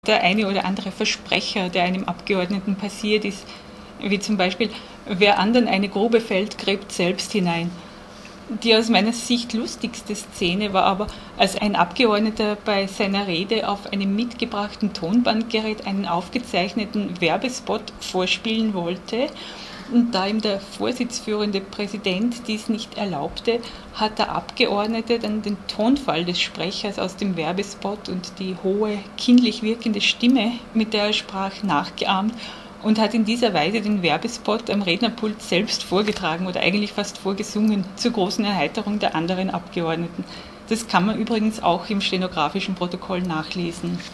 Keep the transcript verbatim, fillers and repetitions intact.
Der eine oder andere Versprecher, der einem Abgeordneten passiert ist, wie zum Beispiel, wer anderen eine Grube fällt, gräbt selbst hinein. Die aus meiner Sicht lustigste Szene war aber, als ein Abgeordneter bei seiner Rede auf einem mitgebrachten Tonbandgerät einen aufgezeichneten Werbespot vorspielen wollte. Und da ihm der vorsitzführende Präsident dies nicht erlaubte, hat der Abgeordnete dann den Tonfall des Sprechers aus dem Werbespot und die hohe, kindlich wirkende Stimme, mit der er sprach, nachgeahmt und hat in dieser Weise den Werbespot am Rednerpult selbst vorgetragen oder eigentlich fast vorgesungen, zur großen Erheiterung der anderen Abgeordneten. Das kann man übrigens auch im stenografischen Protokoll nachlesen.